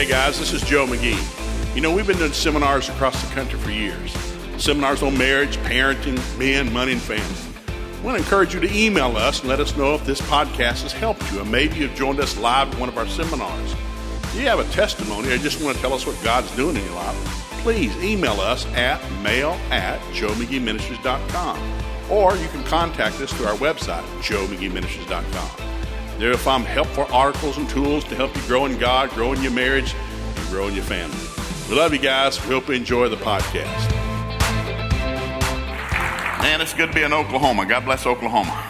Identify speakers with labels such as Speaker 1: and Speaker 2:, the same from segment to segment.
Speaker 1: Hey guys, this is Joe McGee. You know, we've been doing seminars across the country for years. Seminars on marriage, parenting, men, money, and family. I want to encourage you to email us and let us know if this podcast has helped you, and maybe you've joined us live at one of our seminars. If you have a testimony or just want to tell us what God's doing in your life, please email us at mail@joemcgeeministries.com, or you can contact us through our website, joemcgeeministries.com. There you'll find helpful articles and tools to help you grow in God, grow in your marriage, and grow in your family. We love you guys. We hope you enjoy the podcast.
Speaker 2: Man, it's good to be in Oklahoma. God bless Oklahoma.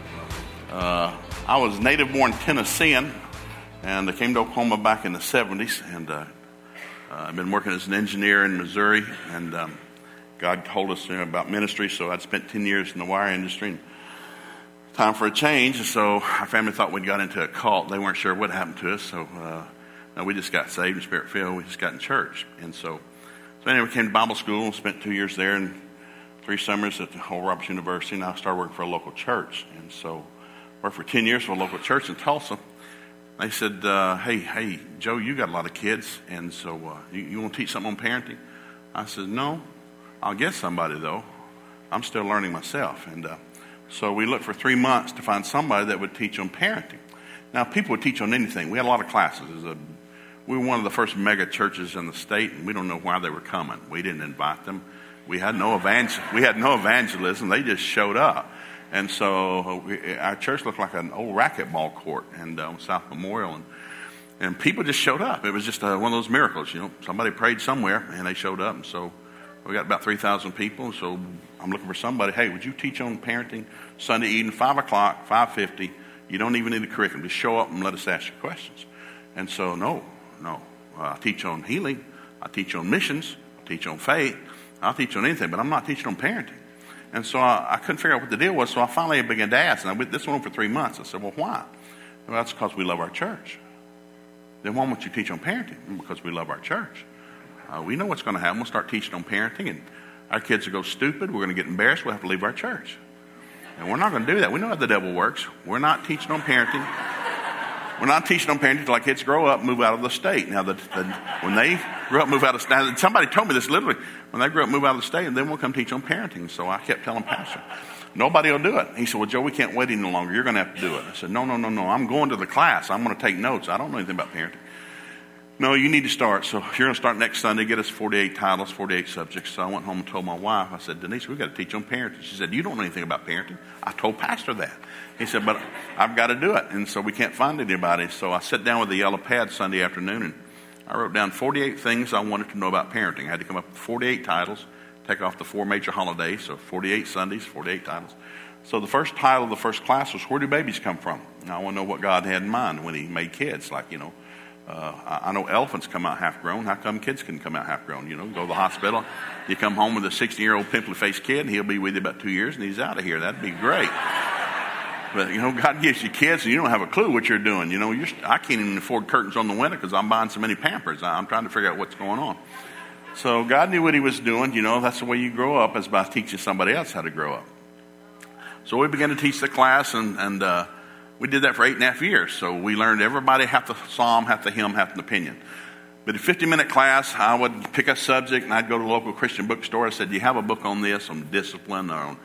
Speaker 2: I was native-born Tennessean, and I came to Oklahoma back in the 70s, and I've been working as an engineer in Missouri, and God told us about ministry, so I'd spent 10 years in the wire industry. And time for a change, so our family thought we'd got into a cult. They weren't sure what happened to us, so we just got saved and Spirit-filled. We just got in church. And so anyway, we came to Bible school and spent 2 years there and 3 summers at the Oral Roberts University, and I started working for a local church. And so worked for 10 years for a local church in Tulsa. They said, hey, Joe, you got a lot of kids, and so you want to teach something on parenting? I said, no, I'll get somebody, though. I'm still learning myself. And so we looked for 3 months to find somebody that would teach on parenting. Now, people would teach on anything. We had a lot of classes. We were one of the first mega churches in the state, and we don't know why they were coming. We didn't invite them. We had no evangelism. They just showed up. And so our church looked like an old racquetball court and on South Memorial. And people just showed up. It was just one of those miracles, you know. Somebody prayed somewhere, and they showed up. And so we got about 3,000 people. So I'm looking for somebody. Hey, would you teach on parenting Sunday evening, 5 o'clock, 5:50? You don't even need a curriculum. Just show up and let us ask you questions. And so, no. I teach on healing. I teach on missions. I teach on faith. I'll teach on anything, but I'm not teaching on parenting. And so I couldn't figure out what the deal was, so I finally began to ask. And this went on for 3 months. I said, well, why? Well, that's because we love our church. Then why won't you teach on parenting? Because we love our church. We know what's going to happen. We'll start teaching on parenting, and our kids will go stupid. We're going to get embarrassed. We'll have to leave our church. And we're not going to do that. We know how the devil works. We're not teaching on parenting. We're not teaching on parenting until our kids grow up and move out of the state. Now, when they grow up, move out of the state, somebody told me this literally. When they grow up, move out of the state, and then we'll come teach on parenting. So I kept telling Pastor, nobody will do it. He said, well, Joe, we can't wait any longer. You're going to have to do it. I said, no. I'm going to the class. I'm going to take notes. I don't know anything about parenting. No, you need to start. So you're going to start next Sunday. Get us 48 titles, 48 subjects. So I went home and told my wife, I said, Denise, we've got to teach on parenting. She said, you don't know anything about parenting. I told Pastor that. He said, but I've got to do it. And so we can't find anybody. So I sat down with the yellow pad Sunday afternoon, and I wrote down 48 things I wanted to know about parenting. I had to come up with 48 titles, take off the 4 major holidays, so 48 Sundays, 48 titles. So the first title of the first class was, where do babies come from? And I want to know what God had in mind when he made kids. Like, you know, I know elephants come out half-grown. How come kids can come out half-grown? You know, go to the hospital. You come home with a 16-year-old pimply-faced kid, and he'll be with you about 2 years, and he's out of here. That'd be great. But, you know, God gives you kids, and you don't have a clue what you're doing. You know, I can't even afford curtains on the window because I'm buying so many Pampers. I'm trying to figure out what's going on. So God knew what he was doing. You know, that's the way you grow up, is by teaching somebody else how to grow up. So we began to teach the class, and we did that for 8.5 years. So we learned everybody half the psalm, half the hymn, half the opinion. But a 50-minute class, I would pick a subject, and I'd go to the local Christian bookstore. I said, do you have a book on this, on discipline, or on,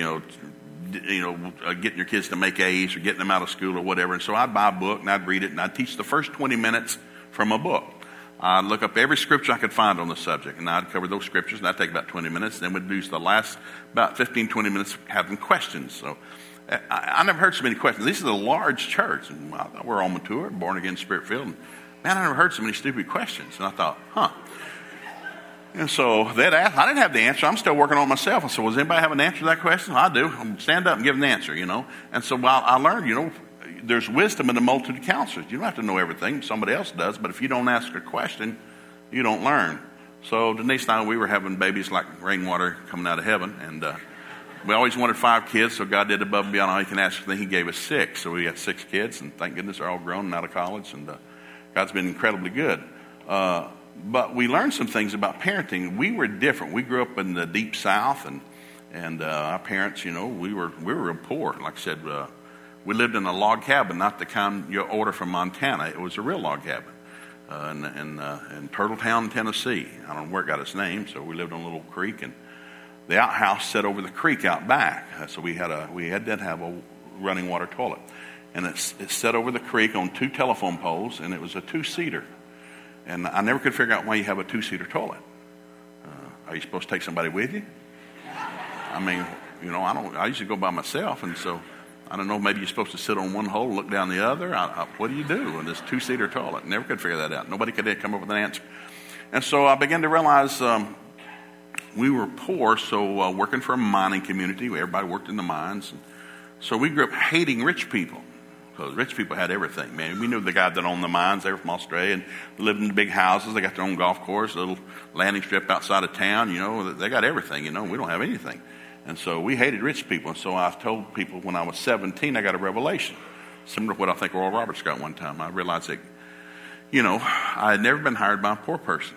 Speaker 2: getting your kids to make A's, or getting them out of school, or whatever? And so I'd buy a book, and I'd read it, and I'd teach the first 20 minutes from a book. I'd look up every scripture I could find on the subject, and I'd cover those scriptures, and that'd take about 20 minutes. Then we'd use the last about 15, 20 minutes having questions. So I never heard so many questions. This is a large church, and I thought we're on mature, born again, Spirit-filled. And man, I never heard so many stupid questions. And I thought, And so they'd ask. I didn't have the answer. I'm still working on it myself. I said, well, does anybody have an answer to that question? I do. I'm stand up and give an answer, you know. And so while I learned, you know, there's wisdom in the multitude of counselors. You don't have to know everything. Somebody else does. But if you don't ask a question, you don't learn. So Denise and I, we were having babies like rainwater coming out of heaven. And we always wanted 5 kids, so God did above and beyond all he can ask. He gave us 6. So we got 6 kids, and thank goodness they're all grown and out of college. And God's been incredibly good. But we learned some things about parenting. We were different. We grew up in the deep South, and our parents, you know, we were real poor. Like I said, we lived in a log cabin, not the kind you order from Montana. It was a real log cabin. in Turtletown, Tennessee. I don't know where it got its name, so we lived on a little creek, and the outhouse set over the creek out back. So we had to have a running water toilet, and it's set over the creek on 2 telephone poles, and it was a 2-seater. And I never could figure out why you have a 2-seater toilet. Are you supposed to take somebody with you? I mean, I usually go by myself, and so I don't know, maybe you're supposed to sit on one hole, look down the other. What do you do in this 2-seater toilet? Never could figure that out. Nobody could come up with an answer. And so I began to realize we were poor, so working for a mining community, everybody worked in the mines. And so we grew up hating rich people, because rich people had everything, man. We knew the guy that owned the mines. They were from Australia and lived in the big houses. They got their own golf course, a little landing strip outside of town. They got everything. We don't have anything. And so we hated rich people. And so I told people when I was 17, I got a revelation, similar to what I think Oral Roberts got one time. I realized that, I had never been hired by a poor person.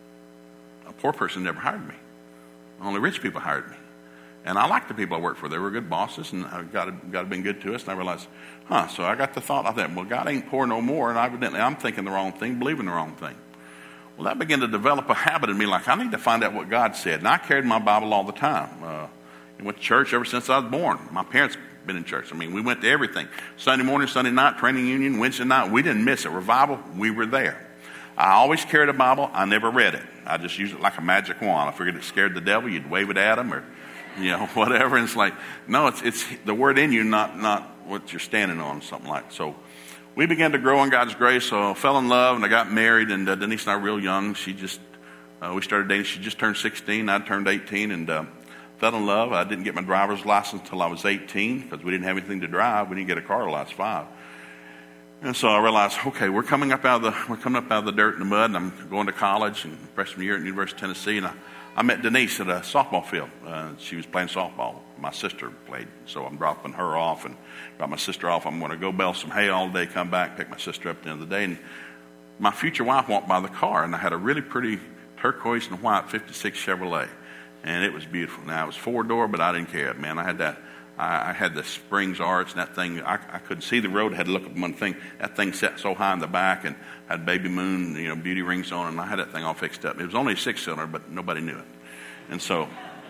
Speaker 2: A poor person never hired me. Only rich people hired me. And I liked the people I worked for. They were good bosses, and God had been good to us. And I realized, so I got the thought, I thought, well, God ain't poor no more, and evidently I'm thinking the wrong thing, believing the wrong thing. Well, that began to develop a habit in me, like I need to find out what God said. And I carried my Bible all the time. I went to church ever since I was born. My parents been in church. We went to everything. Sunday morning, Sunday night, training union, Wednesday night. We didn't miss it. Revival, we were there. I always carried a Bible. I never read it. I just used it like a magic wand. I figured it scared the devil. You'd wave it at him or, whatever. And it's like, no, it's the word in you, not what you're standing on, something like that. So we began to grow in God's grace. So I fell in love, and I got married. And Denise and I were real young. We started dating. She just turned 16. I turned 18, and fell in love. I didn't get my driver's license until I was 18 because we didn't have anything to drive. We didn't get a car till I was 5. And so I realized, okay, we're coming up out of the dirt and the mud, and I'm going to college and freshman year at the University of Tennessee. And I met Denise at a softball field. She was playing softball. My sister played, so I'm dropping her off and drop my sister off. I'm going to go bale some hay all day, come back, pick my sister up at the end of the day. And my future wife walked by the car, and I had a really pretty turquoise and white 56 Chevrolet. And it was beautiful. Now, it was 4-door, but I didn't care, man. I had that. I had the springs arch, and that thing, I couldn't see the road. I had to look at one thing. That thing sat so high in the back and had baby moon, beauty rings on, and I had that thing all fixed up. It was only a 6-cylinder, but nobody knew it. And so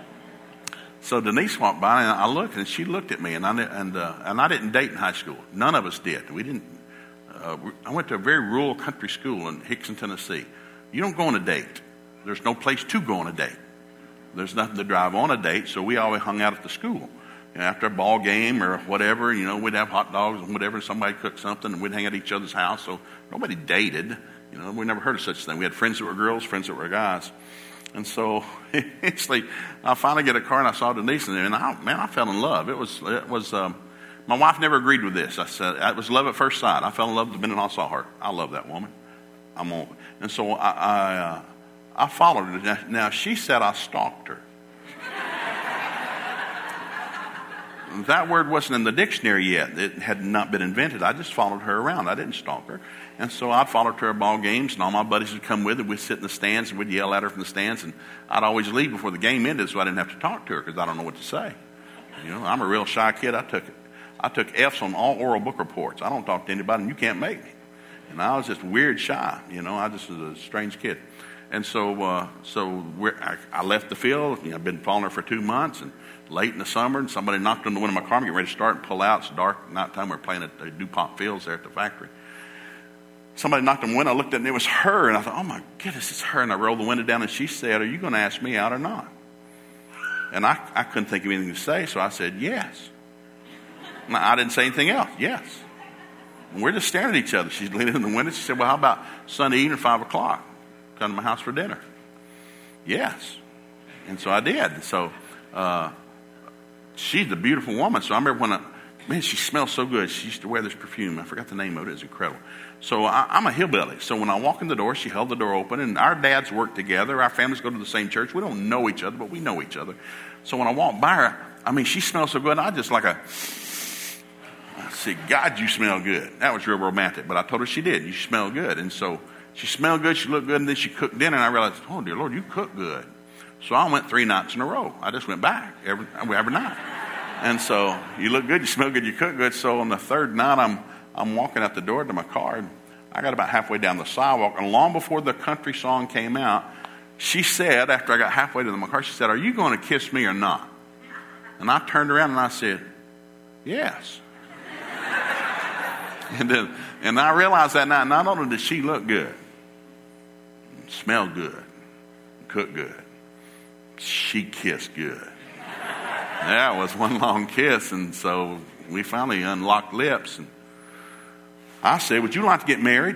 Speaker 2: Denise walked by, and I looked, and she looked at me, and I didn't date in high school. None of us did. We didn't. I went to a very rural country school in Hickson, Tennessee. You don't go on a date. There's no place to go on a date. There's nothing to drive on a date, so we always hung out at the school. After a ball game or whatever, we'd have hot dogs and whatever. Somebody cooked something, and we'd hang at each other's house. So nobody dated. We never heard of such a thing. We had friends that were girls, friends that were guys. And so it's like I finally get a car, and I saw Denise in there, and I fell in love. It was. My wife never agreed with this. I said it was love at first sight. I fell in love the minute I saw her. I love that woman. I'm on. And so I followed her. Now she said I stalked her. That word wasn't in the dictionary yet. It had not been invented. I just followed her around. I didn't stalk her. And so I'd follow her to her ball games, and all my buddies would come with her. We'd sit in the stands, and we'd yell at her from the stands. And I'd always leave before the game ended so I didn't have to talk to her because I don't know what to say. I'm a real shy kid. I took F's on all oral book reports. I don't talk to anybody, and you can't make me. And I was just weird shy. I just was a strange kid. And so I left the field. I've been following her for 2 months, and late in the summer, and somebody knocked on the window of my car. I'm getting ready to start and pull out. It's dark, nighttime. We're playing at the DuPont Fields there at the factory. Somebody knocked on the window. I looked at it, and it was her. And I thought, oh, my goodness, it's her. And I rolled the window down, and she said, are you going to ask me out or not? And I couldn't think of anything to say, so I said, yes. And I didn't say anything else. Yes. And we're just staring at each other. She's leaning in the window. She said, well, how about Sunday evening, 5 o'clock? Come to my house for dinner. Yes. And so I did. And so she's a beautiful woman. So I remember she smells so good. She used to wear this perfume. I forgot the name of it. It's incredible. So I'm a hillbilly. So when I walk in the door, she held the door open. And our dads work together. Our families go to the same church. We don't know each other, but we know each other. So when I walk by her, she smells so good. And I just I said, God, you smell good. That was real romantic. But I told her she did. You smell good. And so she smelled good. She looked good. And then she cooked dinner. And I realized, oh, dear Lord, you cook good. So I went 3 nights in a row. I just went back every night. And so you look good, you smell good, you cook good. So on the 3rd night, I'm walking out the door to my car, and I got about halfway down the sidewalk, and long before the country song came out, she said, after I got halfway to my car, she said, "Are you going to kiss me or not?" And I turned around and I said, "Yes." and I realized that night, not only did she look good, smell good, cook good, she kissed good. That was one long kiss, and so we finally unlocked lips, and I said, "Would you like to get married?"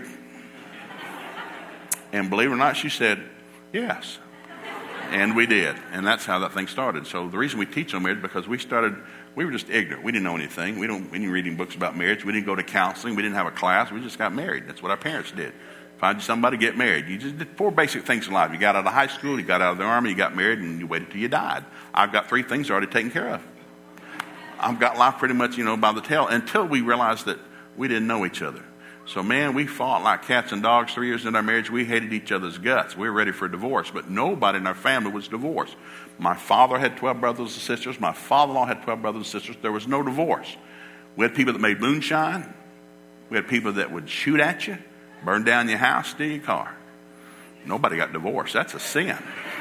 Speaker 2: And believe it or not, she said, "Yes." And we did, and that's how that thing started. So the reason we teach on marriage, because we were just ignorant. We didn't know anything. We didn't read any books about marriage. We didn't go to counseling. We didn't have a class. We just got married. That's what our parents did. Find somebody, get married. You just did 4 basic things in life. You got out of high school, you got out of the army, you got married, and you waited till you died. I've got 3 things already taken care of. I've got life pretty much, by the tail, until we realized that we didn't know each other. So, man, we fought like cats and dogs 3 years into our marriage. We hated each other's guts. We were ready for a divorce, but nobody in our family was divorced. My father had 12 brothers and sisters. My father-in-law had 12 brothers and sisters. There was no divorce. We had people that made moonshine. We had people that would shoot at you, burn down your house, steal your car. Nobody got divorced. That's a sin.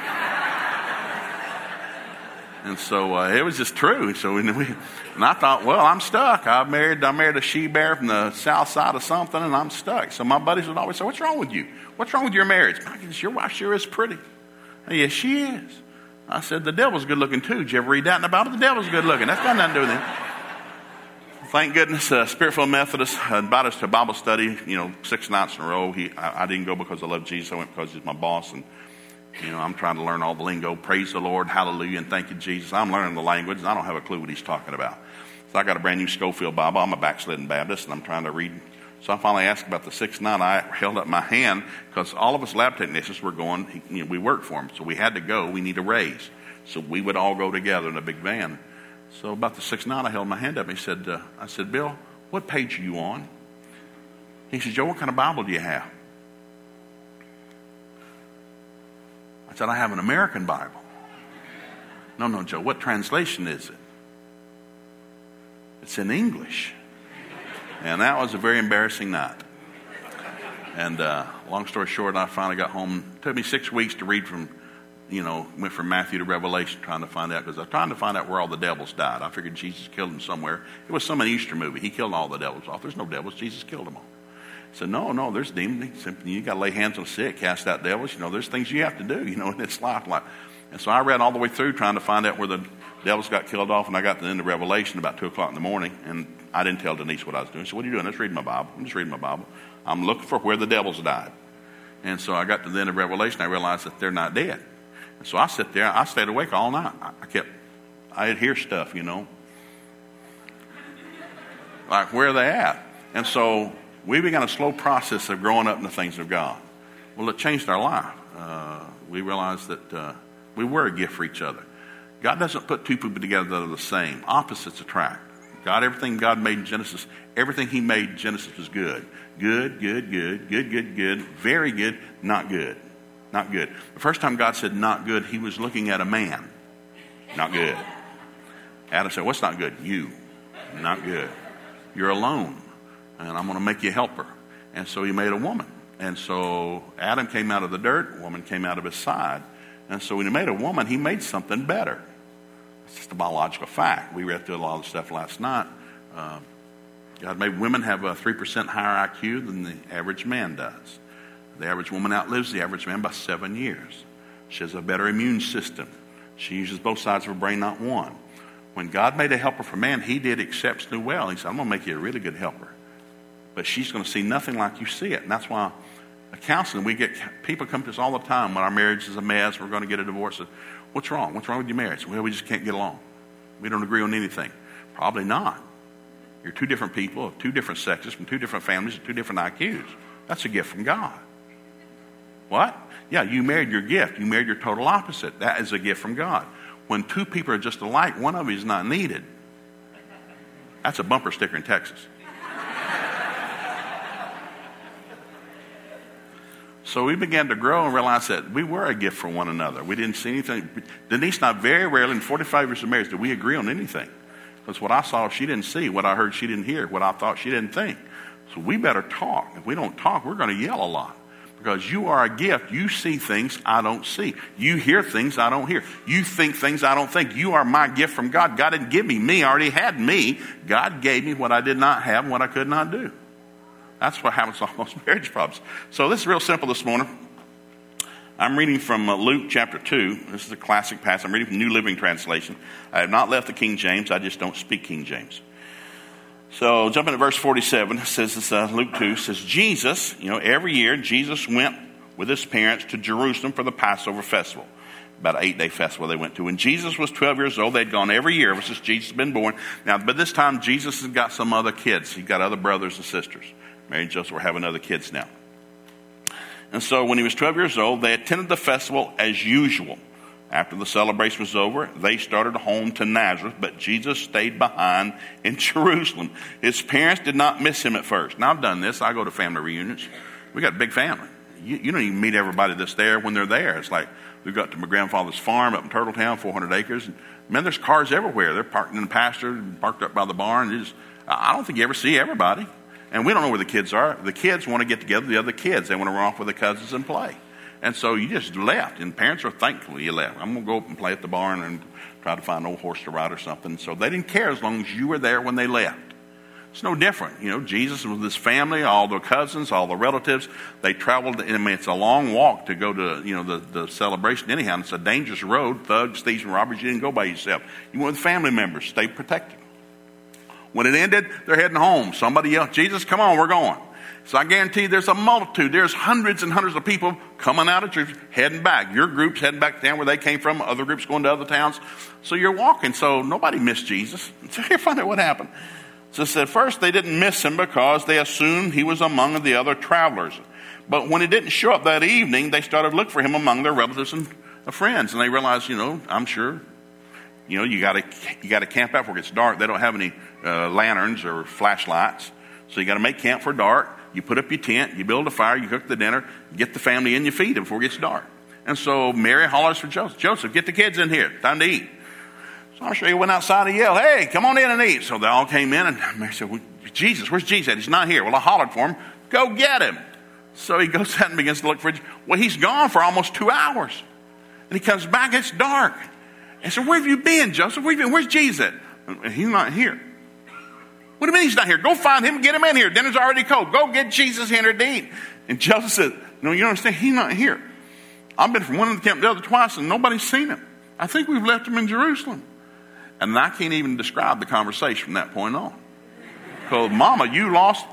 Speaker 2: And so it was just true. So and I thought, well, I'm stuck. I married a she-bear from the south side of something, and I'm stuck. So my buddies would always say, "What's wrong with you? What's wrong with your marriage?" "Your wife sure is pretty." "Yes, she is." I said, "The devil's good looking too. Did you ever read that in the Bible? The devil's good looking. That's got nothing to do with him." Thank goodness, Spirit-filled Methodist invited us to a Bible study, 6 nights in a row. I didn't go because I love Jesus. I went because he's my boss, and I'm trying to learn all the lingo. Praise the Lord, hallelujah, and thank you, Jesus. I'm learning the language, and I don't have a clue what he's talking about. So I got a brand new Schofield Bible. I'm a backslidden Baptist, and I'm trying to read. So I finally asked about the 6th night. I held up my hand because all of us lab technicians were going. We worked for him, so we had to go. We need a raise. So we would all go together in a big van. So about the 6th night, I held my hand up. He said, I said, "Bill, what page are you on?" He said, "Joe, what kind of Bible do you have?" I said, "I have an American Bible." No, Joe, what translation is it?" "It's in English." And that was a very embarrassing night. And long story short, I finally got home. It took me 6 weeks to read went from Matthew to Revelation trying to find out, because I was trying to find out where all the devils died. I figured Jesus killed them somewhere. It was some Easter movie. He killed all the devils off. There's no devils. Jesus killed them all. I said, no, there's demons. You got to lay hands on the sick, cast out devils. There's things you have to do, in this life. And so I read all the way through trying to find out where the devils got killed off, and I got to the end of Revelation about 2 o'clock in the morning, and I didn't tell Denise what I was doing. She said, "What are you doing?" "I'm just reading my Bible. I'm looking for where the devils died." And so I got to the end of Revelation. I realized that they're not dead. And so I sit there. I stayed awake all night. I'd hear stuff, like, where are they at? And so we began a slow process of growing up in the things of God. Well, it changed our life. We realized that we were a gift for each other. God doesn't put 2 people together that are the same. Opposites attract. Everything God made in Genesis, everything he made in Genesis was good. Good, good, good, good, good, good, very good, not good. Not good. The first time God said not good, he was looking at a man. Not good. Adam said, "What's not good?" "You." "Not good. You're alone, and I'm going to make you a helper." And so he made a woman. And so Adam came out of the dirt, woman came out of his side. And so when he made a woman, he made something better. It's just a biological fact. We read through a lot of stuff last night. God made women have a 3% higher IQ than the average man does. The average woman outlives the average man by 7 years. She has a better immune system. She uses both sides of her brain, not one. When God made a helper for man, he did exceptionally well. He said, "I'm going to make you a really good helper. But she's going to see nothing like you see it." And that's why counseling, we get people come to us all the time when our marriage is a mess, we're going to get a divorce. "What's wrong? What's wrong with your marriage?" "Well, we just can't get along. We don't agree on anything." Probably not. You're 2 different people of 2 different sexes from 2 different families with 2 different IQs. That's a gift from God. What? Yeah, you married your gift. You married your total opposite. That is a gift from God. When 2 people are just alike, one of you is not needed. That's a bumper sticker in Texas. So we began to grow and realize that we were a gift for one another. We didn't see anything. Denise and I, very rarely in 45 years of marriage, did we agree on anything. Because what I saw, she didn't see. What I heard, she didn't hear. What I thought, she didn't think. So we better talk. If we don't talk, we're going to yell a lot. Because you are a gift. You see things I don't see. You hear things I don't hear. You think things I don't think. You are my gift from God. God didn't give me me. I already had me. God gave me what I did not have and what I could not do. That's what happens to all those marriage problems. So this is real simple this morning. I'm reading from Luke chapter 2. This is a classic passage. I'm reading from New Living Translation. I have not left the King James. I just don't speak King James. So jumping to verse 47, it says, Luke 2, says, Jesus, every year Jesus went with his parents to Jerusalem for the Passover festival. About an 8-day festival they went to. When Jesus was 12 years old, they'd gone every year ever since Jesus had been born. Now, by this time, Jesus has got some other kids. He's got other brothers and sisters. Mary and Joseph were having other kids now. And so when he was 12 years old, they attended the festival as usual. After the celebration was over, they started home to Nazareth, but Jesus stayed behind in Jerusalem. His parents did not miss him at first. Now, I've done this. I go to family reunions. We got a big family. You don't even meet everybody that's there when they're there. It's like we got to my grandfather's farm up in Turtletown, 400 acres. And, man, there's cars everywhere. They're parked in the pasture, parked up by the barn. I don't think you ever see everybody. And we don't know where the kids are. The kids want to get together with the other kids. They want to run off with their cousins and play. And so you just left. And parents are thankful you left. I'm going to go up and play at the barn and try to find an old horse to ride or something. So they didn't care as long as you were there when they left. It's no different. Jesus was with his family, all the cousins, all the relatives. They traveled. It's a long walk to go to, the celebration anyhow. And it's a dangerous road. Thugs, thieves, and robbers. You didn't go by yourself. You went with family members. Stay protected. When it ended, they're heading home. Somebody yelled, Jesus, come on, we're going. So I guarantee you there's a multitude. There's hundreds and hundreds of people coming out of church, heading back. Your group's heading back down where they came from. Other groups going to other towns. So you're walking. So nobody missed Jesus. So here, find out what happened. So it said, first they didn't miss him because they assumed he was among the other travelers. But when he didn't show up that evening, they started to look for him among their relatives and friends. And they realized, I'm sure, you got to camp out before it gets dark. They don't have any lanterns or flashlights. So you got to make camp for dark. You put up your tent, you build a fire, you cook the dinner, get the family in, you feed them before it gets dark. And so Mary hollers for Joseph. Joseph, get the kids in here. Time to eat. So I'm sure he went outside and yelled, hey, come on in and eat. So they all came in and Mary said, Jesus, where's Jesus at? He's not here. Well, I hollered for him. Go get him. So he goes out and begins to look for him. Well, he's gone for almost 2 hours. And he comes back, it's dark. And so where have you been, Joseph? Where have you been? Where's Jesus at? He's not here. What do you mean he's not here? Go find him and get him in here. Dinner's already cold. Go get Jesus here to eat. And Joseph said, no, you don't understand. He's not here. I've been from one end of the camp to the other twice and nobody's seen him. I think we've left him in Jerusalem. And I can't even describe the conversation from that point on. Because, Mama, you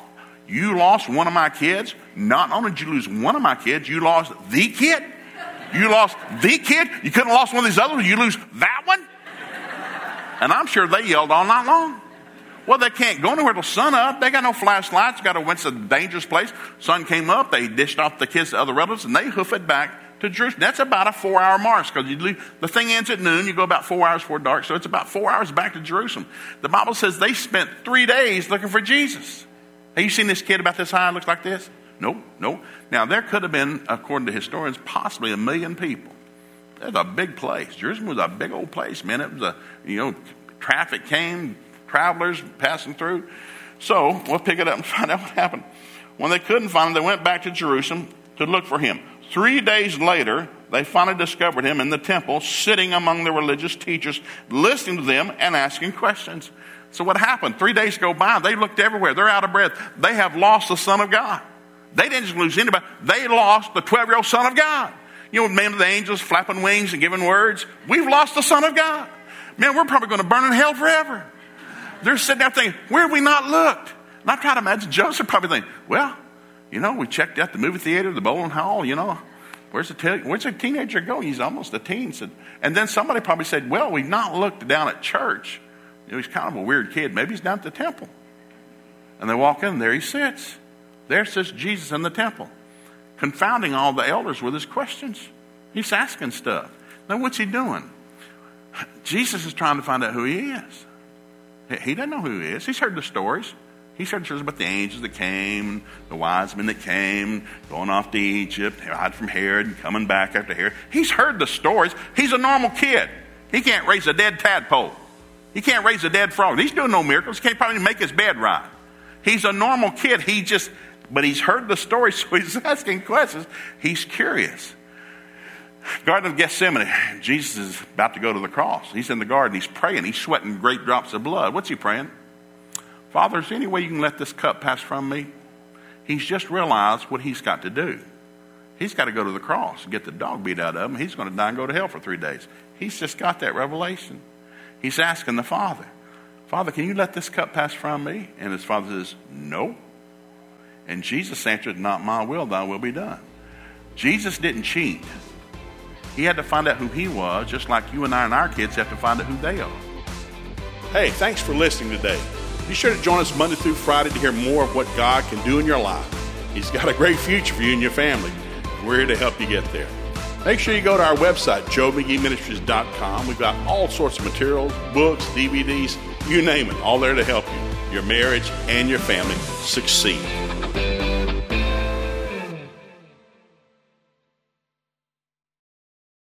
Speaker 2: lost one of my kids. Not only did you lose one of my kids, you lost the kid. You lost the kid. You couldn't have lost one of these others. You lose that one. And I'm sure they yelled all night long. Well, they can't go anywhere till sun up. They got no flashlights. It's a dangerous place. Sun came up. They dished off the kids to other relatives, and they hoof it back to Jerusalem. That's about a 4-hour march because the thing ends at noon. You go about 4 hours before dark, so it's about 4 hours back to Jerusalem. The Bible says they spent 3 days looking for Jesus. Have you seen this kid about this high? Looks like this? Nope. Now, there could have been, according to historians, possibly 1 million people. That's a big place. Jerusalem was a big old place, man. It was traffic came, travelers passing through. So we'll pick it up and find out what happened. When they couldn't find him, they went back to Jerusalem to look for him. 3 days later, they finally discovered him in the temple, sitting among the religious teachers, listening to them and asking questions. So what happened? 3 days go by. They looked everywhere. They're out of breath. They have lost the Son of God. They didn't just lose anybody. They lost the 12-year-old Son of God. Man of the angels flapping wings and giving words. We've lost the Son of God. Man, we're probably going to burn in hell forever. They're sitting there thinking, where have we not looked? And I try to imagine Joseph probably thinking, well, we checked out the movie theater, the bowling hall, where's the teenager going? He's almost a teen. And then somebody probably said, well, we've not looked down at church. He's kind of a weird kid. Maybe he's down at the temple. And they walk in, there he sits. There sits Jesus in the temple, confounding all the elders with his questions. He's asking stuff. Now, what's he doing? Jesus is trying to find out who he is. He doesn't know who he is. He's heard the stories. He's heard the stories about the angels that came, the wise men that came, going off to Egypt, hide from Herod, and coming back after Herod. He's heard the stories. He's a normal kid. He can't raise a dead tadpole. He can't raise a dead frog. He's doing no miracles. He can't probably make his bed right. He's a normal kid. But he's heard the story, so he's asking questions. He's curious. Garden of Gethsemane. Jesus is about to go to the cross. He's in the garden. He's praying. He's sweating great drops of blood. What's he praying? Father, is there any way you can let this cup pass from me? He's just realized what he's got to do. He's got to go to the cross and get the dog beat out of him. He's going to die and go to hell for 3 days. He's just got that revelation. He's asking the Father, Father, can you let this cup pass from me? And his Father says, no. And Jesus answered, not my will, thy will be done. Jesus didn't cheat. He had to find out who he was, just like you and I and our kids have to find out who they are.
Speaker 1: Hey, thanks for listening today. Be sure to join us Monday through Friday to hear more of what God can do in your life. He's got a great future for you and your family. We're here to help you get there. Make sure you go to our website, joemcgeeministries.com. We've got all sorts of materials, books, DVDs, you name it, all there to help you, your marriage, and your family succeed.